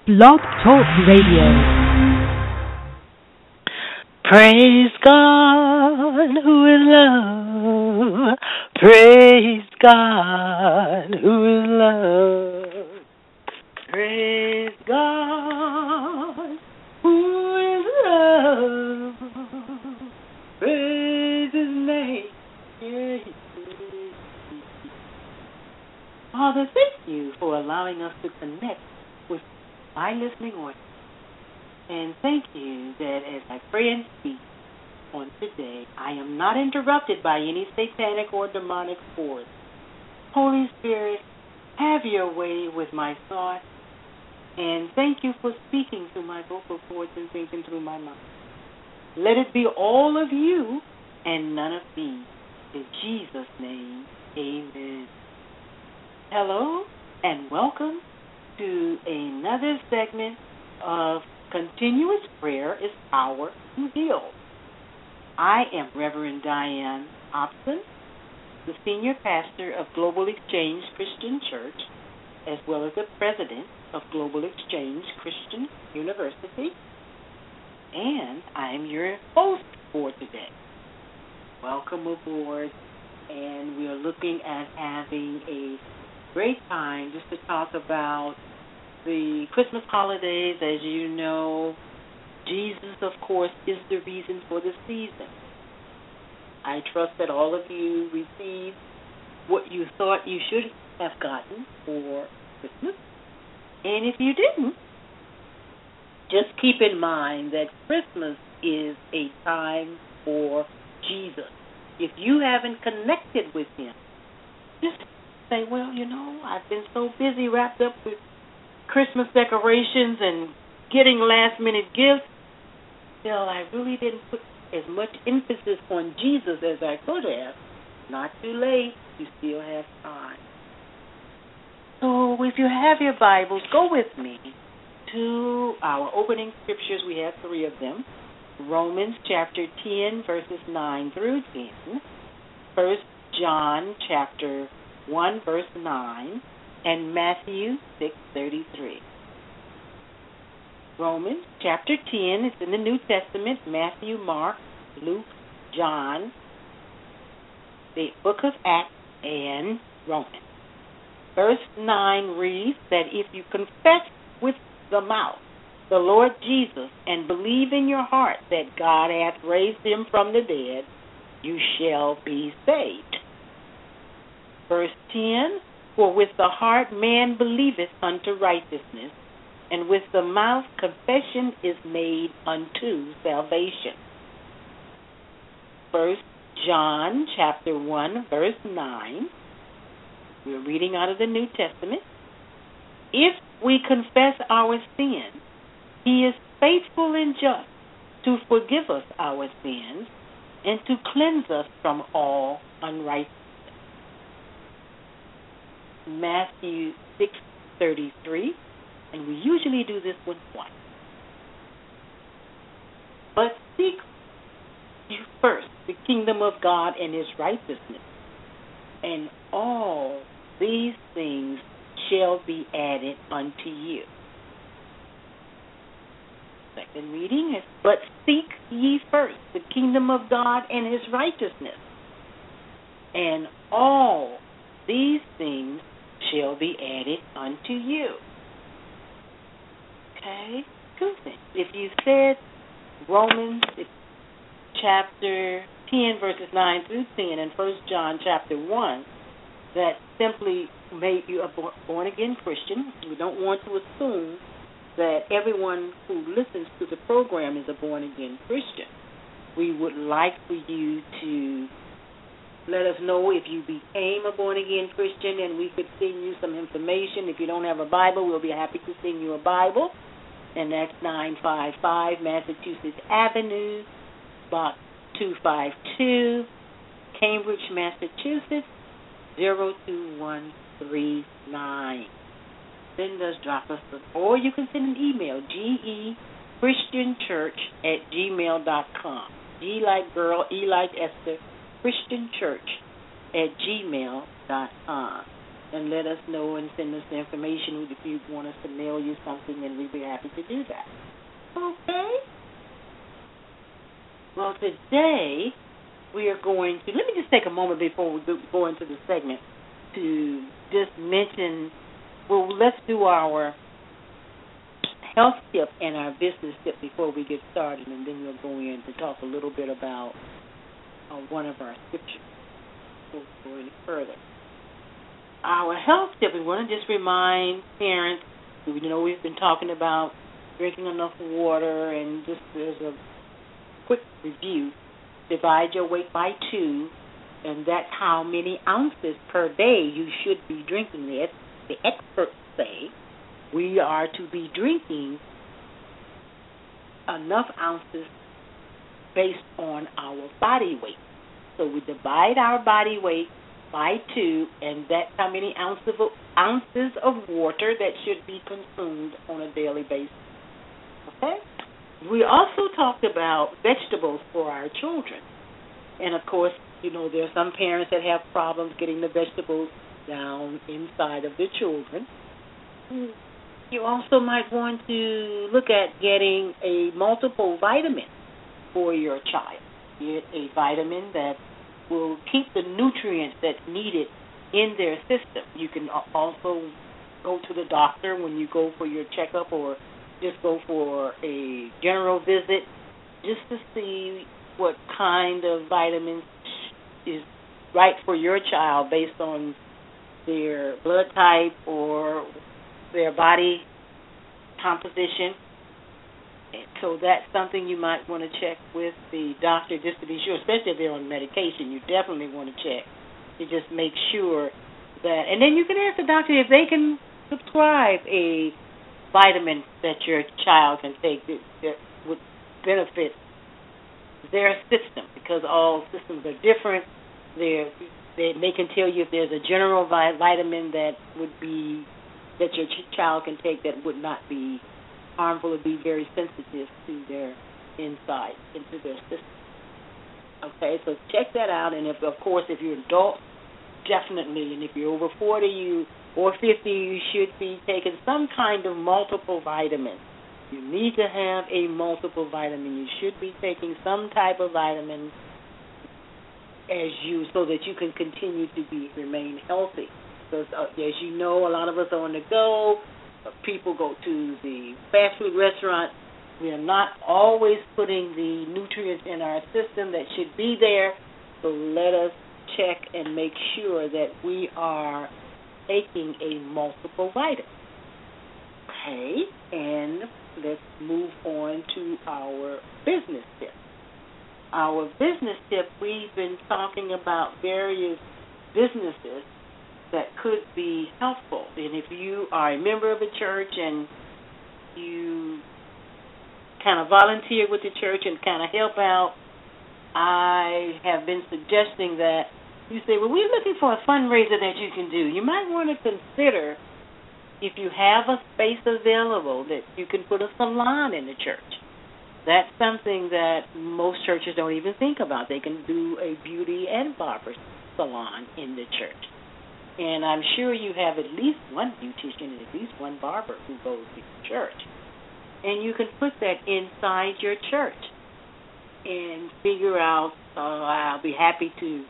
Blog Talk Radio. Praise God who is love. Praise God who is love. Praise God who is love. Praise His name. Yeah. Father, thank you for allowing us to connect with my listening audience. And thank you that as I pray and speak on today, I am not interrupted by any satanic or demonic force. Holy Spirit, have your way with my thoughts. And thank you for speaking through my vocal cords and thinking through my mouth. Let it be all of you and none of me. In Jesus' name, amen. Hello and welcome to another segment of Continuous Prayer is Power to Heal. I am Reverend Diane Hobson, the Senior Pastor of Global Exchange Christian Church, as well as the President of Global Exchange Christian University, and I am your host for today. Welcome aboard, and we are looking at having a great time just to talk about the Christmas holidays. As you know, Jesus, of course, is the reason for the season. I trust that all of you received what you thought you should have gotten for Christmas. And if you didn't, just keep in mind that Christmas is a time for Jesus. If you haven't connected with Him, just say, well, you know, I've been so busy wrapped up with Christmas decorations and getting last-minute gifts, till I really didn't put as much emphasis on Jesus as I could have. Not too late. You still have time. So if you have your Bibles, go with me to our opening scriptures. We have three of them. Romans chapter 10, verses 9 through 10. 1 John chapter 1, verse 9. And Matthew 6:33. Romans chapter 10 is in the New Testament. Matthew, Mark, Luke, John, the book of Acts, and Romans. Verse 9 reads that if you confess with the mouth the Lord Jesus and believe in your heart that God hath raised Him from the dead, you shall be saved. Verse 10, for with the heart man believeth unto righteousness, and with the mouth confession is made unto salvation. 1 John chapter 1, verse 9. We're reading out of the New Testament. If we confess our sins, He is faithful and just to forgive us our sins and to cleanse us from all unrighteousness. Matthew 6:33, and we usually do this one twice. But seek you first the kingdom of God and His righteousness, and all these things shall be added unto you. Second reading is, but seek ye first the kingdom of God and His righteousness, and all these things shall be added unto you. Okay? Two things. If you said Romans chapter 10, verses 9 through 10, and 1 John chapter 1, that simply made you a born-again Christian. We don't want to assume that everyone who listens to the program is a born-again Christian. We would like for you to let us know if you became a born-again Christian, and we could send you some information. If you don't have a Bible, we'll be happy to send you a Bible. And that's 955 Massachusetts Avenue, Box 252, Cambridge, Massachusetts, 02139. Send us, drop us, or you can send an email, gechristianchurch@gmail.com. G like girl, E like Esther, christianchurch@gmail.com. and let us know and send us the information if you want us to mail you something, and we'd be happy to do that. Okay? Well, today we are going to, let me just take a moment before we go into the segment to just mention, well, let's do our health tip and our business tip before we get started, and then we'll go in to talk a little bit about one of our scriptures before we go any further. Our health tip, we want to just remind parents, we've been talking about drinking enough water, and just there's a quick review. Divide your weight by 2, and that's how many ounces per day you should be drinking. The experts say we are to be drinking enough ounces based on our body weight. So we divide our body weight by 2, and that's how many ounces of water that should be consumed on a daily basis. Okay? We also talked about vegetables for our children. And, of course, there are some parents that have problems getting the vegetables down inside of their children. You also might want to look at getting a multiple vitamin for your child. Get a vitamin that will keep the nutrients that's needed in their system. You can also go to the doctor when you go for your checkup, or just go for a general visit just to see what kind of vitamins is right for your child based on their blood type or their body composition. And so that's something you might want to check with the doctor just to be sure, especially if they're on medication. You definitely want to check to just make sure that. And then you can ask the doctor if they can prescribe a vitamin that your child can take that would benefit their system, because all systems are different. They can tell you if there's a general vitamin that your child can take that would not be harmful or be very sensitive to their inside, into their system. Okay, so check that out. And if you're an adult, definitely. And if you're over 40 or 50, you should be taking some kind of multiple vitamin. You need to have a multiple vitamin. You should be taking some type of vitamin so that you can continue to remain healthy. Because as you know, a lot of us are on the go. People go to the fast food restaurant. We are not always putting the nutrients in our system that should be there. So let us check and make sure that we are taking a multiple vitamin. Okay, and let's move on to our business tip. Our business tip, we've been talking about various businesses that could be helpful. And if you are a member of a church and you kind of volunteer with the church and kind of help out, I have been suggesting that you say, well, we're looking for a fundraiser that you can do. You might want to consider, if you have a space available, that you can put a salon in the church. That's something that most churches don't even think about. They can do a beauty and barber salon in the church. And I'm sure you have at least one beautician and at least one barber who goes to the church. And you can put that inside your church and figure out, I'll be happy to,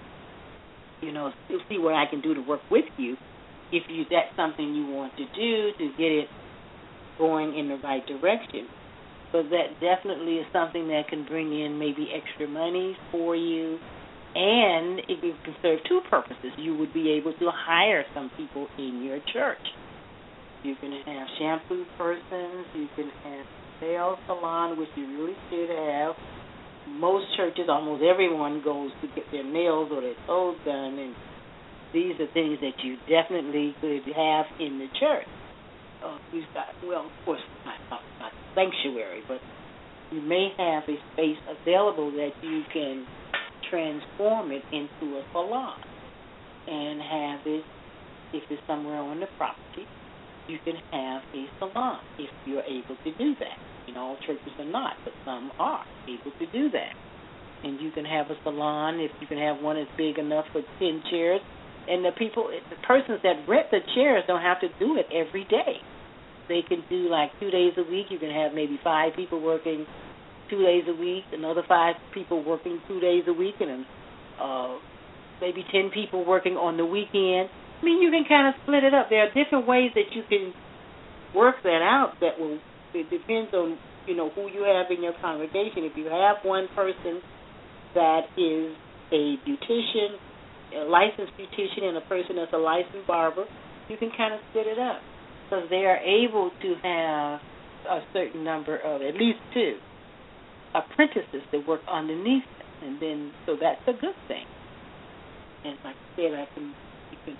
see what I can do to work with you if that's something you want to do to get it going in the right direction. But that definitely is something that can bring in maybe extra money for you, and it can serve two purposes. You would be able to hire some people in your church. You can have shampoo persons, you can have nail salon, which you really should have. Most churches, almost everyone goes to get their nails or their toes done, and these are things that you definitely could have in the church. You've got, of course, not sanctuary, but you may have a space available that you can transform it into a salon and have it, if it's somewhere on the property, you can have a salon if you're able to do that. All churches are not, but some are able to do that. And you can have a salon if you can have one that's big enough for 10 chairs. You can have one that's big enough for 10 chairs. And you can have a salon if you can have one that's big enough for 10 chairs. And you can have a salon if you can have one that's big enough for 10 chairs. And you can have a salon if you can have one that's big enough for 10 chairs. And you can have a salon if you can have one that's big enough for 10 chairs. And the persons that rent the chairs don't have to do it every day. They can do like 2 days a week. You can have maybe 5 people working 2 days a week, another 5 people working 2 days a week, and maybe 10 people working on the weekend. I mean, you can kind of split it up. There are different ways that you can work that out. It depends on, who you have in your congregation. If you have one person that is a beautician, a licensed beautician, and a person that's a licensed barber, you can kind of split it up because they are able to have a certain number of, at least 2, apprentices that work underneath them, and then so that's a good thing. And like I said, you can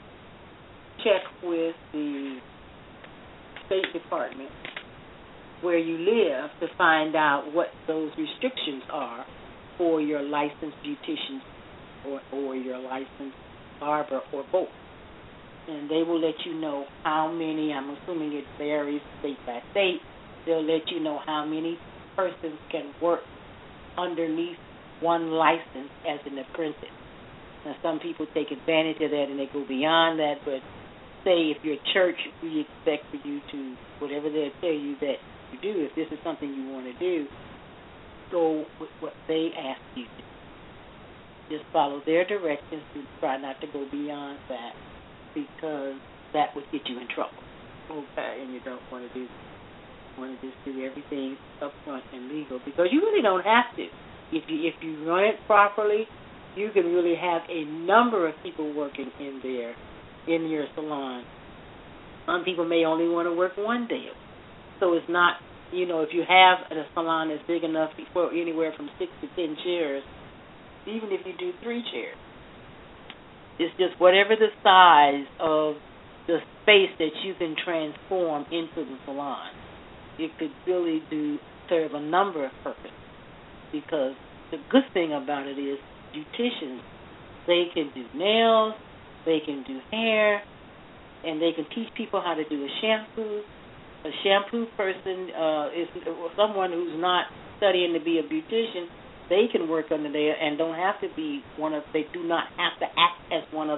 check with the State Department where you live to find out what those restrictions are for your licensed beautician or your licensed barber or both. And they will let you know how many, I'm assuming it varies state by state, they'll let you know how many persons can work underneath one license as an apprentice. Now, some people take advantage of that and they go beyond that, but say if you're a church, we expect for you to, whatever they tell you that you do, if this is something you want to do, go with what they ask you to do. Just follow their directions and try not to go beyond that because that would get you in trouble. Okay, and you don't want to do that. You want to just do everything up front and legal because you really don't have to. If you run it properly, you can really have a number of people working in your salon. Some people may only want to work one day. So it's not, if you have a salon that's big enough for anywhere from 6 to 10 chairs, even if you do 3 chairs, it's just whatever the size of the space that you can transform into the salon. It could really serve a number of purposes because the good thing about it is beauticians, they can do nails, they can do hair, and they can teach people how to do a shampoo. A shampoo person is someone who's not studying to be a beautician. They can work under there and don't have to be they do not have to act as one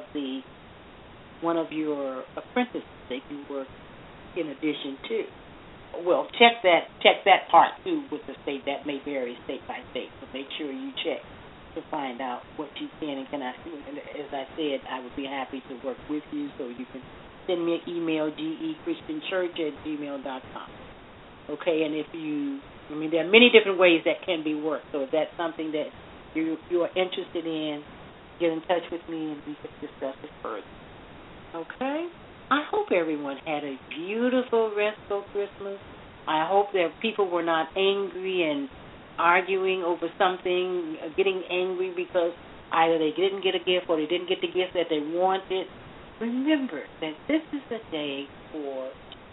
of your apprentices. They can work in addition to. Well, check that part too with the state. That may vary state by state, but make sure you check to find out what you can and cannot do. And as I said, I would be happy to work with you, so you can send me an email, gechristianchurch@gmail.com. Okay, and there are many different ways that can be worked. So if that's something that you are interested in, get in touch with me and we can discuss it further. Okay? I hope everyone had a beautiful, restful Christmas. I hope that people were not angry and arguing over something, getting angry because either they didn't get a gift or they didn't get the gift that they wanted. Remember that this is a day for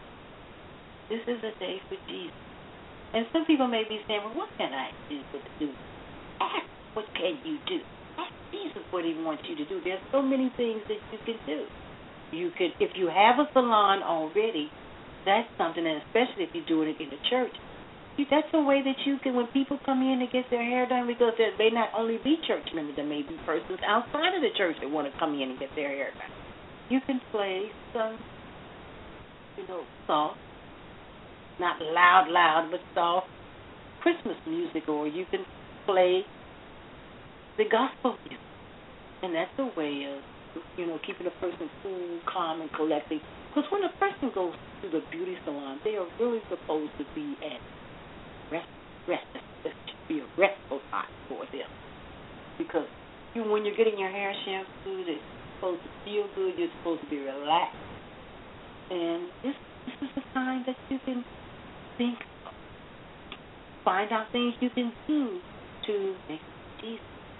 Jesus. And some people may be saying, well, what can I do to do? Ask, what can you do? Ask Jesus what he wants you to do. There's so many things that you can do. If you have a salon already, that's something, and especially if you're doing it in the church, that's a way that you can, when people come in to get their hair done, because they may not only be church members, there may be persons outside of the church that want to come in and get their hair done. You can play some, soft, not loud, but soft Christmas music, or you can play the gospel music. And that's a way of, keeping a person cool, calm, and collected. Because when a person goes to the beauty salon, they are really supposed to be at rest. It should be a restful time for them. Because when you're getting your hair shampooed, it's supposed to feel good. You're supposed to be relaxed. And this is a time that you can think, find out things you can do to make Jesus.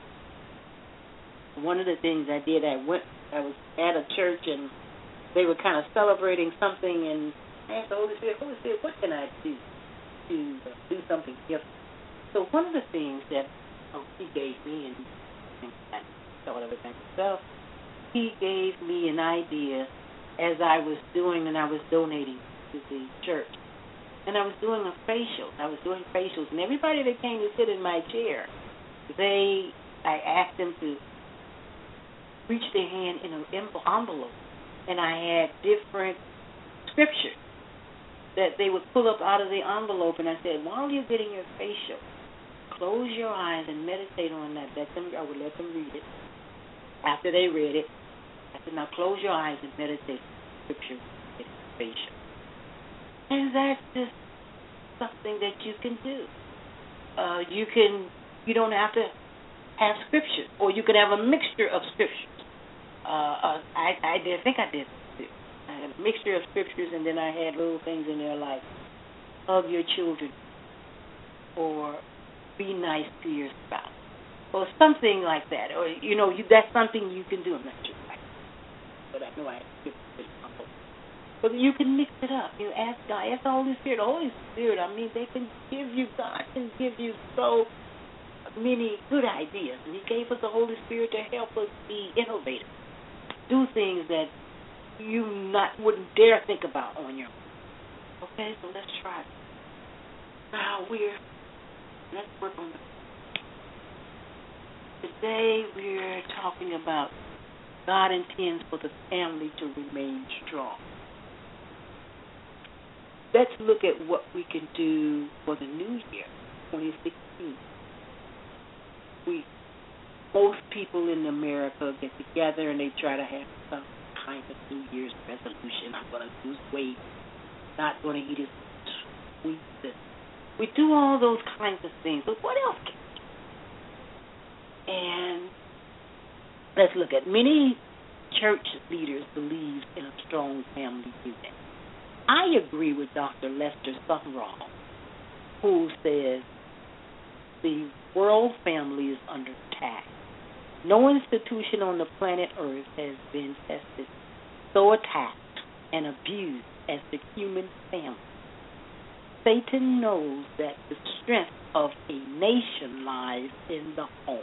One of the things I did, I was at a church and they were kind of celebrating something, and I asked the Holy Spirit, what can I do to do something different? So one of the things that he gave me, and I thought of it myself, he gave me an idea as I was doing, and I was donating to the church. And I was doing a facial. I was doing facials, and everybody that came to sit in my chair, I asked them to reach their hand in an envelope, and I had different scriptures that they would pull up out of the envelope, and I said, while you're getting your facial, close your eyes and meditate on that. I would let them read it. After they read it, I said, now close your eyes and meditate on the scripture and facial. And that's just something that you can do. You don't have to have scripture, or you can have a mixture of scriptures. I think I did too. I had a mixture of scriptures, and then I had little things in there like hug your children, or be nice to your spouse, or something like that. Or that's something you can do. I'm not sure, but I know I have scriptures. But you can mix it up. You ask God, ask the Holy Spirit. The Holy Spirit, God can give you so many good ideas. And He gave us the Holy Spirit to help us be innovative, do things that you wouldn't dare think about on your own. Okay, so let's try it. Now let's work on it. Today we're talking about God intends for the family to remain strong. Let's look at what we can do for the new year, 2016. Most people in America get together and they try to have some kind of New Year's resolution. I'm going to lose weight, not going to eat as sweet. We do all those kinds of things, but what else can we do? And let's look at many church leaders believe in a strong family unit. I agree with Dr. Lester Sumrall, who says the world family is under attack. No institution on the planet Earth has been tested, so attacked, and abused as the human family. Satan knows that the strength of a nation lies in the home.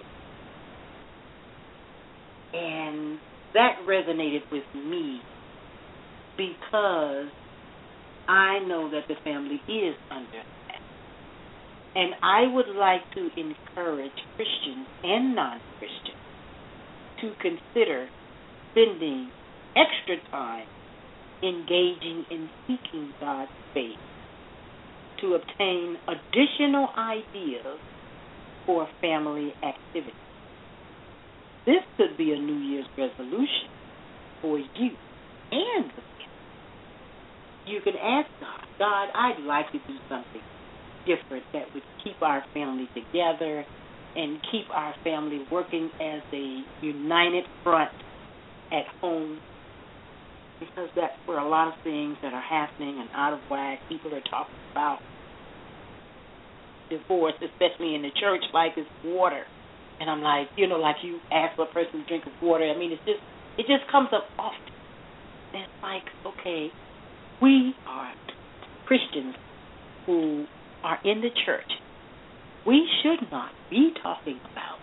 And that resonated with me because I know that the family is under attack. And I would like to encourage Christians and non-Christians to consider spending extra time engaging in seeking God's faith to obtain additional ideas for family activities. This could be a New Year's resolution for you and the family. You can ask God, I'd like to do something different that would keep our family together and keep our family working as a united front at home, because that's where a lot of things that are happening and out of whack. People are talking about divorce, especially in the church, like it's water. And I'm like, like you ask for a person to drink of water. I mean, it just comes up often. And it's like, okay, we are Christians who are in the church. We should not be talking about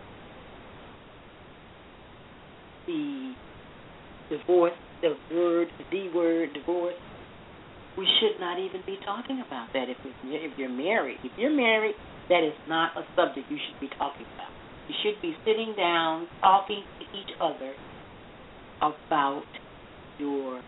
the divorce, the word divorce. We should not even be talking about that if you're married. If you're married, that is not a subject you should be talking about. You should be sitting down, talking to each other about your,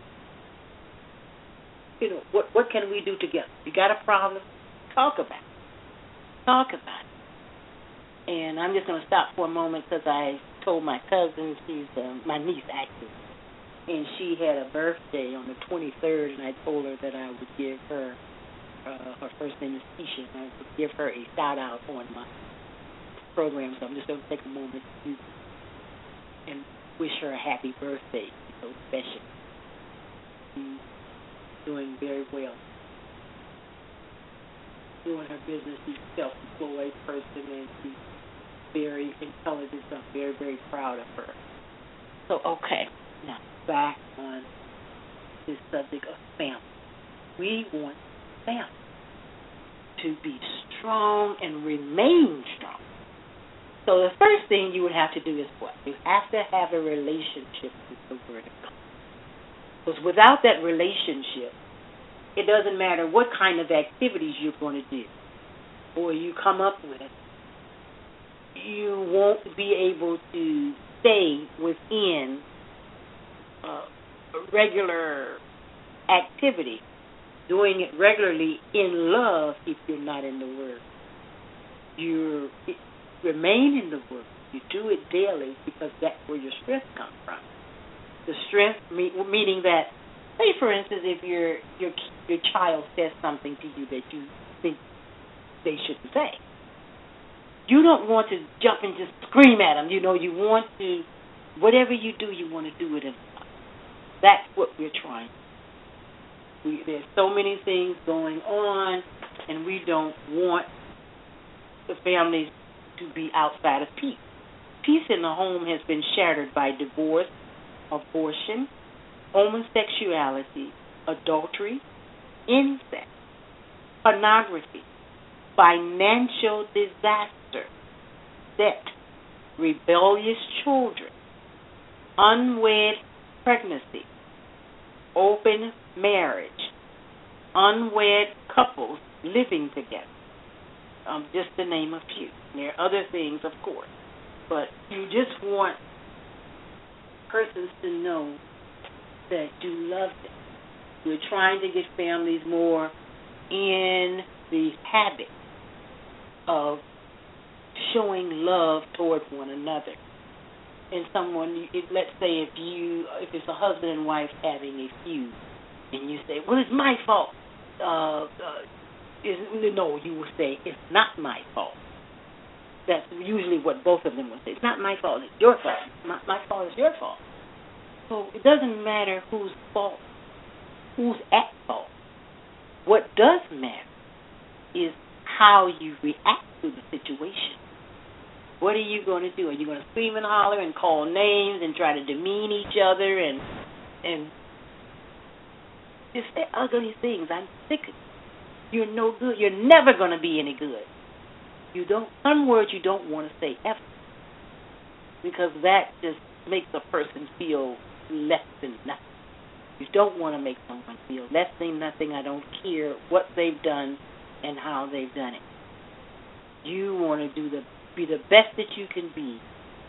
what can we do together? You got a problem? Talk about it. Talk about it. And I'm just going to stop for a moment because I told my cousin, she's my niece actually, and she had a birthday on the 23rd, and I told her that I would give her, her first name is Keisha, and I would give her a shout-out on my program, so I'm just going to take a moment to and wish her a happy birthday. She's so special. She's doing very well. Doing her business. She's a self-employed person, and she's very intelligent. So I'm very, very proud of her. So, okay, now back on this subject of family. We want family to be strong and remain strong. So the first thing you would have to do is what? You have to have a relationship with the Word of God. Because without that relationship, it doesn't matter what kind of activities you're going to do or you come up with, you won't be able to stay within regular activity, doing it regularly in love if you're not in the Word. You remain in the Word. You do it daily because that's where your strength comes from. The strength, meaning that, say for instance, if your child says something to you that you think they shouldn't say, you don't want to jump and just scream at them. You know, you want to, whatever you do, you want to do it in love. That's what we're trying. There's so many things going on, and we don't want the families to be outside of peace. Peace in the home has been shattered by divorce, abortion, homosexuality, adultery, incest, pornography, financial disaster, debt, rebellious children, unwed pregnancy, open marriage, unwed couples living together, just to name a few. There are other things, of course, but you just want persons to know that you love them. We're trying to get families more in the habit of showing love toward one another. And someone, let's say if it's a husband and wife having a feud, and you say, well, it's my fault. No, you will say, it's not my fault. That's usually what both of them will say. It's not my fault, it's your fault. My fault is your fault. So it doesn't matter whose fault, who's at fault. What does matter is how you react to the situation. What are you going to do? Are you going to scream and holler and call names and try to demean each other and just say ugly things? I'm sick of it. You're no good. You're never going to be any good. Some words you don't want to say ever, because that just makes a person feel less than nothing. You don't want to make someone feel less than nothing. I don't care what they've done and how they've done it. You want to be the best that you can be.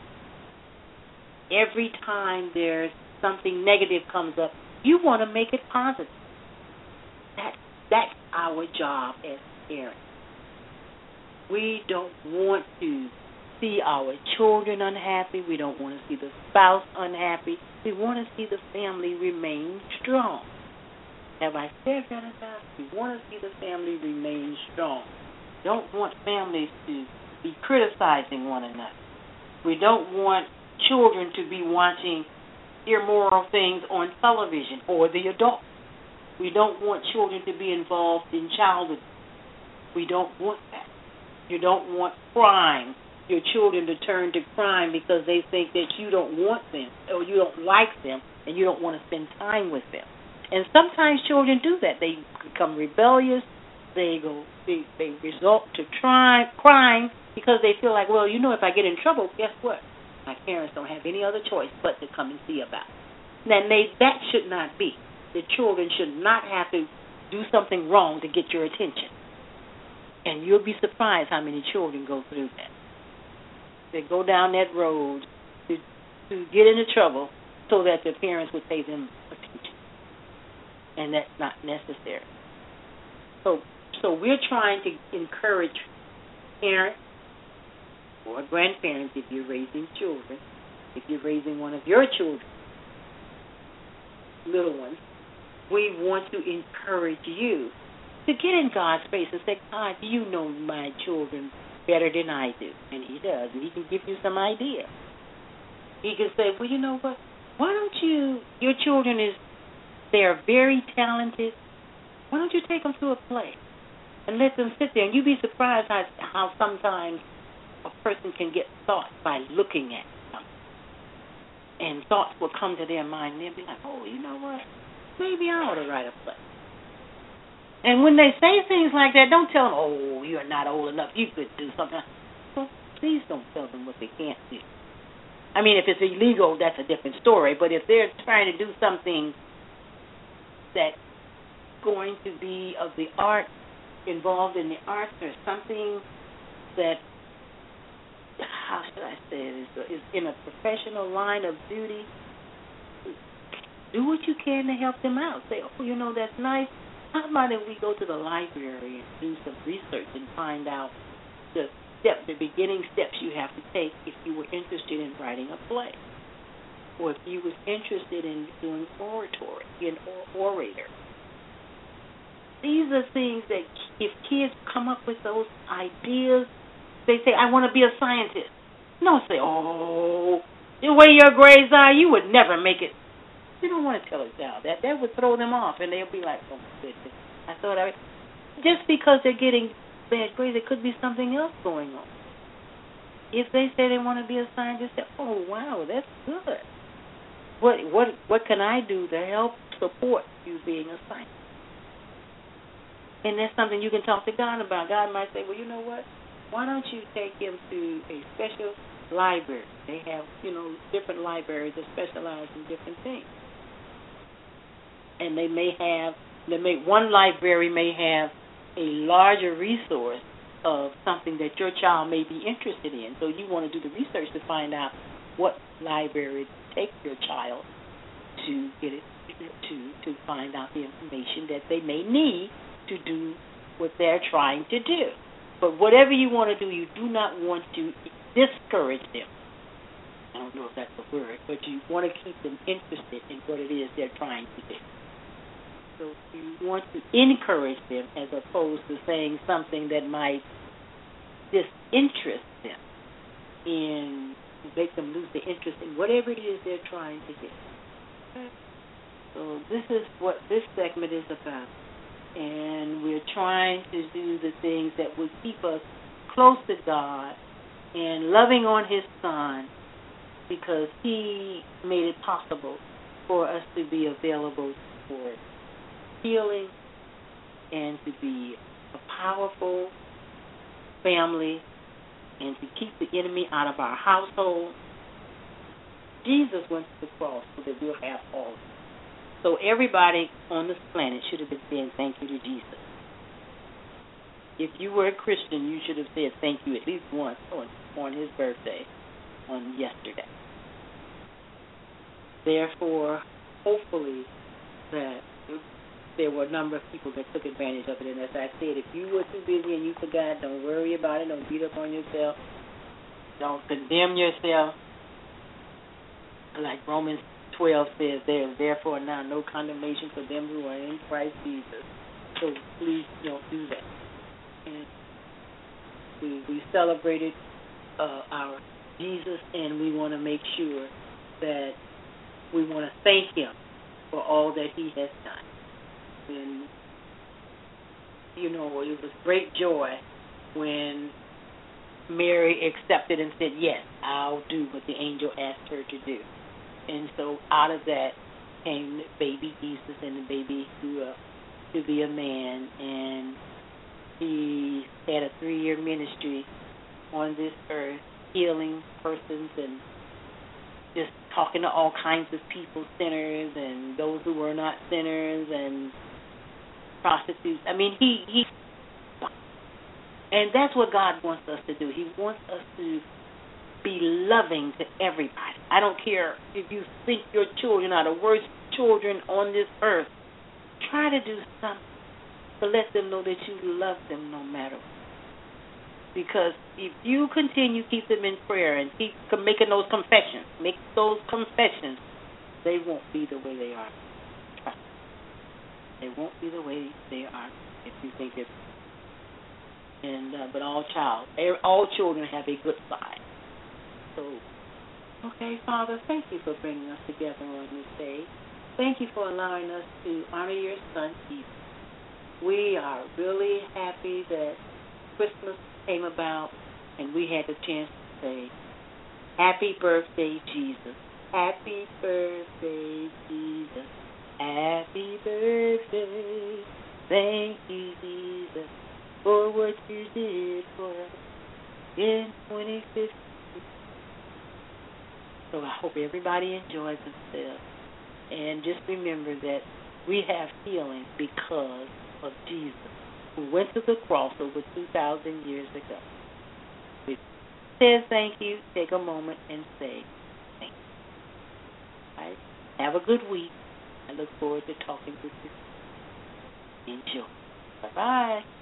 Every time there's something negative comes up, you want to make it positive. That's our job as parents. We don't want to see our children unhappy. We don't want to see the spouse unhappy. We want to see the family remain strong. Have I said that enough? We want to see the family remain strong. Don't want families to be criticizing one another. We don't want children to be watching immoral things on television or the adults. We don't want children to be involved in child abuse. We don't want that. You don't want crime, your children to turn to crime because they think that you don't want them or you don't like them and you don't want to spend time with them. And sometimes children do that. They become rebellious. They resort to crime because they feel like, well, if I get in trouble, guess what? My parents don't have any other choice but to come and see about it. Now, that should not be. The children should not have to do something wrong to get your attention. And you'll be surprised how many children go through that. They go down that road to get into trouble so that their parents would pay them attention. And that's not necessary. So we're trying to encourage parents or grandparents, if you're raising children, if you're raising one of your children, little ones, we want to encourage you to get in God's face and say, God, you know my children better than I do. And he does. And he can give you some idea. He can say, well, you know what? Why don't your children they are very talented. Why don't you take them to a play and let them sit there? And you'd be surprised how sometimes a person can get thoughts by looking at something. And thoughts will come to their mind. And they'll be like, oh, you know what? Maybe I ought to write a play. And when they say things like that, don't tell them, oh, you're not old enough, you could do something. Well, please don't tell them what they can't do. I mean, if it's illegal, that's a different story. But if they're trying to do something that's going to be of the art, involved in the arts, or something that how should I say it, is in a professional line of duty, do what you can to help them out. Say, oh, that's nice. How about if we go to the library and do some research and find out the beginning steps you have to take if you were interested in writing a play, or if you was interested in doing oratory, being an orator. These are things that if kids come up with those ideas, they say, I want to be a scientist. Don't say, oh, the way your grades are, you would never make it. You don't want to tell a child that. That would throw them off, and they'll be like, oh, my goodness. Just because they're getting bad grades, there could be something else going on. If they say they want to be a scientist, say, oh, wow, that's good. What can I do to help support you being a scientist? And that's something you can talk to God about. God might say, well, you know what? Why don't you take him to a special library? They have, different libraries that specialize in different things. And one library may have a larger resource of something that your child may be interested in. So you want to do the research to find out what library to take your child to get it to find out the information that they may need to do what they're trying to do. But whatever you want to do, you do not want to discourage them. I don't know if that's a word, but you want to keep them interested in what it is they're trying to do. So you want to encourage them as opposed to saying something that might disinterest them and make them lose the interest in whatever it is they're trying to do. So this is what this segment is about. And we're trying to do the things that will keep us close to God and loving on his Son, because he made it possible for us to be available for healing and to be a powerful family and to keep the enemy out of our household. Jesus went to the cross so that we'll have all of it. So everybody on this planet should have been saying thank you to Jesus. If you were a Christian, you should have said thank you at least once on his birthday, on yesterday. Therefore, hopefully that there were a number of people that took advantage of it. And as I said, if you were too busy and you forgot, don't worry about it. Don't beat up on yourself. Don't condemn yourself. Like Romans 12 says, there is therefore now no condemnation for them who are in Christ Jesus. So please don't do that. And we celebrated our Jesus, and we want to make sure that we want to thank him for all that he has done. And, it was great joy when Mary accepted and said, yes, I'll do what the angel asked her to do. And so out of that came baby Jesus, and the baby grew up to be a man. And he had a 3-year ministry on this earth, healing persons and just talking to all kinds of people, sinners and those who were not sinners and prostitutes. I mean, he and that's what God wants us to do. He wants us to be loving to everybody. I don't care if you think your children are the worst children on this earth. Try to do something to let them know that you love them no matter what. Because if you continue to keep them in prayer and keep making those confessions, they won't be the way they are. Trust me. They won't be the way they are if you think it. And but all children have a good side. So, okay, Father, thank you for bringing us together on this day. Thank you for allowing us to honor your Son, Jesus. We are really happy that Christmas came about and we had the chance to say, happy birthday, Jesus. Happy birthday, Jesus. Happy birthday. Thank you, Jesus, for what you did for us in 2015. So I hope everybody enjoys themselves. And just remember that we have healing because of Jesus, who went to the cross over 2,000 years ago. says thank you, take a moment and say thank you. All right? Have a good week. I look forward to talking with you. Enjoy. Bye-bye.